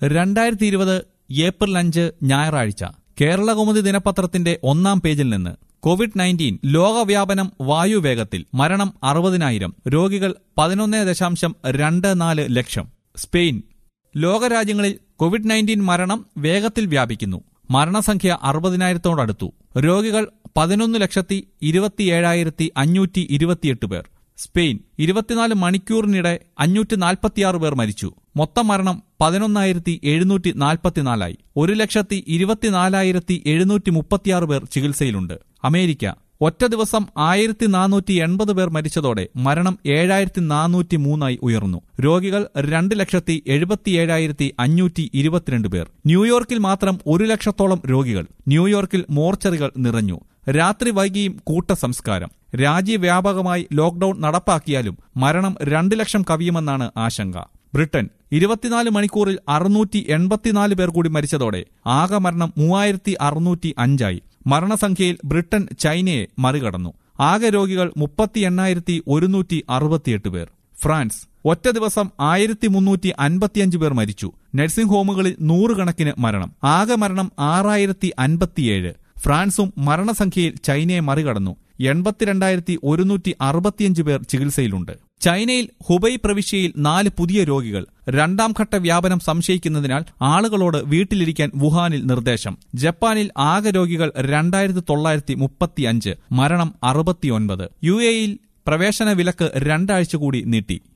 2020 April 5 ഞായറാഴ്ച കേരളകൗമുദി ദിനപത്രത്തിന്റെ 1-ാം പേജിൽ നിന്ന് കോവിഡ്-19 ലോകവ്യാപനം വായുവേഗത്തിൽ. മരണം 60,000. രോഗികൾ 11.24 ലക്ഷം. സ്പെയിൻ. ലോകരാജ്യങ്ങളിൽ കോവിഡ്-19 മരണം വേഗത്തിൽ വ്യാപിക്കുന്നു. മരണസംഖ്യ 60,000-തോടടുത്തു. രോഗികൾ 11,27,528 പേർ. സ്പെയിൻ. 24 മണിക്കൂറിനിടെ 546 പേർ മരിച്ചു. മൊത്തം മരണം 11,744 ആയി. 1,24,736 പേർ ചികിത്സയിലുണ്ട്. അമേരിക്ക. ഒറ്റ ദിവസം 1,480 പേർ മരിച്ചതോടെ മരണം 7,403 ആയി ഉയർന്നു. രോഗികൾ 2,77,522 പേർ. ന്യൂയോർക്കിൽ മാത്രം 1 ലക്ഷത്തോളം രോഗികൾ. ന്യൂയോർക്കിൽ മോർച്ചറികൾ നിറഞ്ഞു. രാത്രി വൈകിയും കൂട്ടസംസ്കാരം. രാജ്യവ്യാപകമായി ലോക്ഡൌൺ നടപ്പാക്കിയാലും മരണം 2 ലക്ഷം കവിയുമെന്നാണ് ആശങ്ക. ബ്രിട്ടൻ. 24 മണിക്കൂറിൽ 684 പേർ കൂടി മരിച്ചതോടെ ആകെ മരണം 3,605 ആയി. മരണസംഖ്യയിൽ ബ്രിട്ടൻ ചൈനയെ മറികടന്നു. ആകെ രോഗികൾ 30,168 പേർ. ഫ്രാൻസ്. ഒറ്റ ദിവസം 1,355 പേർ മരിച്ചു. നഴ്സിംഗ് ഹോമുകളിൽ 100 കണക്കിന് മരണം. ആകെ മരണം 6,057. ഫ്രാൻസും മരണസംഖ്യയിൽ ചൈനയെ മറികടന്നു. 82,165 പേർ ചികിത്സയിലുണ്ട്. ചൈനയിൽ ഹുബൈ പ്രവിശ്യയിൽ 4 പുതിയ രോഗികൾ. 2-ാം ഘട്ട വ്യാപനം സംശയിക്കുന്നതിനാൽ ആളുകളോട് വീട്ടിലിരിക്കാൻ വുഹാനിൽ നിർദ്ദേശം. ജപ്പാനിൽ ആകെ രോഗികൾ 2,935. മരണം 69. UAE-യിൽ പ്രവേശന വിലക്ക് 2 ആഴ്ച കൂടി നീട്ടി.